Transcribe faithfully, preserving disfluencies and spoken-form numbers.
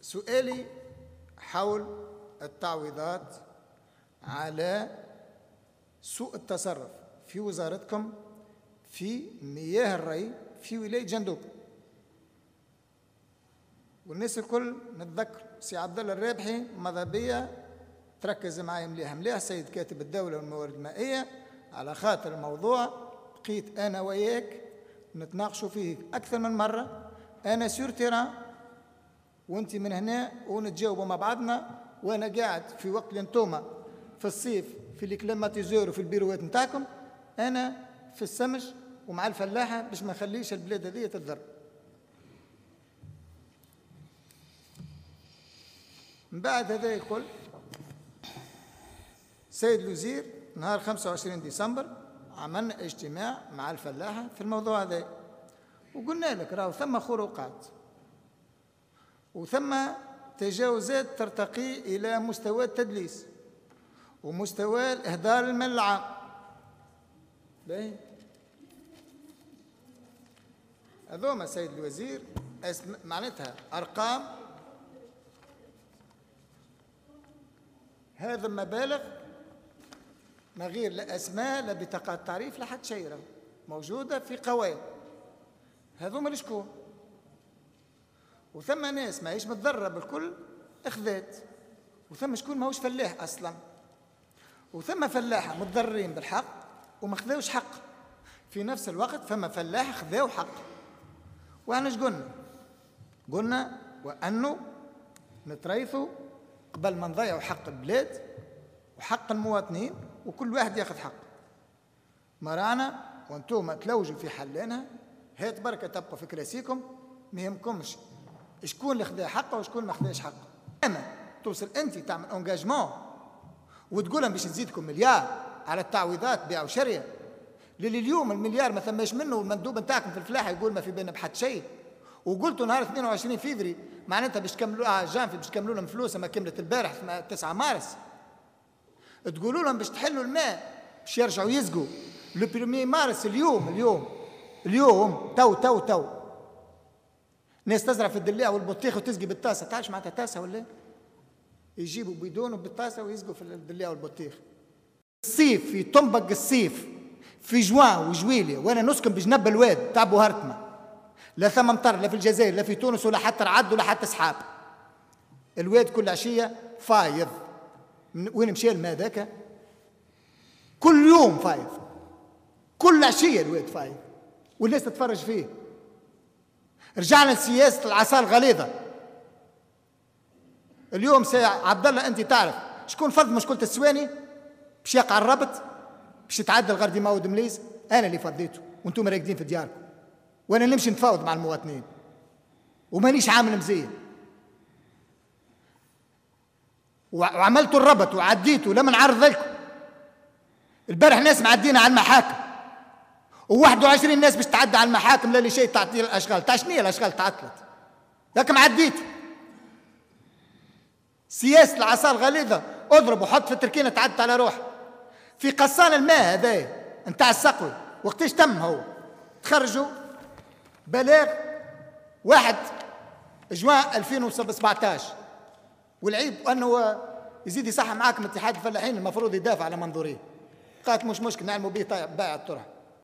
سؤالي حول التعويضات على سوء التصرف في وزارتكم في مياه الري في ولاية جندوب. والناس الكل نتذكر سي عبد الله الرابحي ماذا بيا تركز معايا مليح مليح سيد كاتب الدولة والموارد المائية، على خاطر الموضوع بقيت أنا وياك نتناقشوا فيه أكثر من مرة، أنا سور تيران وأنت من هنا ونتجاوبوا مع بعضنا، وأنا قاعد في وقت لانتوما في الصيف في الكليماتيزور وفي البيروات نتاعكم، أنا في السمش ومع الفلاحة باش ما نخليش البلاد هذه تتضرر. من بعد هذا الكل سيد الوزير نهار خمسة وعشرين ديسمبر عملنا اجتماع مع الفلاحة في الموضوع هذا، وقلنا لك راهو ثم خروقات وثم تجاوزات ترتقي إلى مستوى التدليس ومستوى الإهدار المال العام. باهي هذوما سيد الوزير معناتها أرقام، هذا مبالغ ما غير لا أسماء لا بطاقات تعريف لا حتى شيء موجودة في قوائم. هذوما لشكون؟ وثم ناس ماهيش متضررة بالكل اخذات، وثم شكون ماهوش فلاح أصلا، وثم فلاحة متضررين بالحق وما خذاوش حق، في نفس الوقت فما فلاح خذاو حق. وأنا ايش قلنا؟ قلنا وأنه نتريثوا قبل ما نضيعوا حق البلاد وحق المواطنين وكل واحد ياخذ حق. مرانا وانتم تلوجوا في حلانها، هات بركة تبقوا في كراسيكم ما يهمكمش شكون اللي خذا حقه وشكون ما خذاش حقه. اما توصل انت تعمل انجاجمون وتقول لهم باش نزيدكم مليار على التعويضات بيع وشريه، للي اليوم المليار ما ثماش منه، والمندوب نتاعكم في الفلاحه يقول ما في بيننا بحد شيء، وقلتوا نهار اثنين وعشرين فيفري معناتها باش تكملوها جانفي باش تكملوا لهم فلوسها ما كملت البارح تسعة مارس، تقولوا لهم باش تحلوا الماء باش يرجعوا يسقوا لو بريمي مارس. اليوم اليوم اليوم تو تو تو ناس تزرع في الدلاع والبطيخ وتسقي بالطاسه، تعرفش معناتها طاسه ولا؟ يجيبوا بيدون بالطاسه ويسقوا في الدلاع والبطيخ. الصيف في طنبق الصيف في جوان وجويليه، وانا نسكن بجنب الواد تاع بوهرتما، لا ثم مطر لا في الجزائر لا في تونس ولا حتى رعد ولا حتى سحاب. الواد كل عشيه فايض. وين مشى الماء ذاك؟ كل يوم فايض، كل عشيه الواد فايض والناس تتفرج فيه. رجعنا لسياسه العصا الغليظه. اليوم سي عبد الله انت تعرف شكون فض مشكله السواني باش يقع الربط باش يتعدى الغردي ماود مليس؟ انا اللي فضيته وانتم راقدين في دياركم، وانا نمشي نتفاوض مع المواطنين ومانيش عامل مزيان، وعملتوا الربط وعديتوا لما نعرض لكم. البارح ناس معدينا على المحاكم وواحد وعشرين ناس باش تعدى على المحاكم لا لشيء تعطيل الاشغال. تاع شنو الاشغال تعطلت؟ لكن عديتوا. سياسه العصا الغليظه اضرب وحط في التركينه تعدت على روحك. في قصان الماء هذا نتاع السقوي وقتاش تم هو تخرجوا بلاغ واحد جوان ألفين وسبعطاش، والعيب انه يزيد يصح معاكم اتحاد الفلاحين المفروض يدافع على منظوريه. قالت مش مشكل نعملوا به بائع الطرح.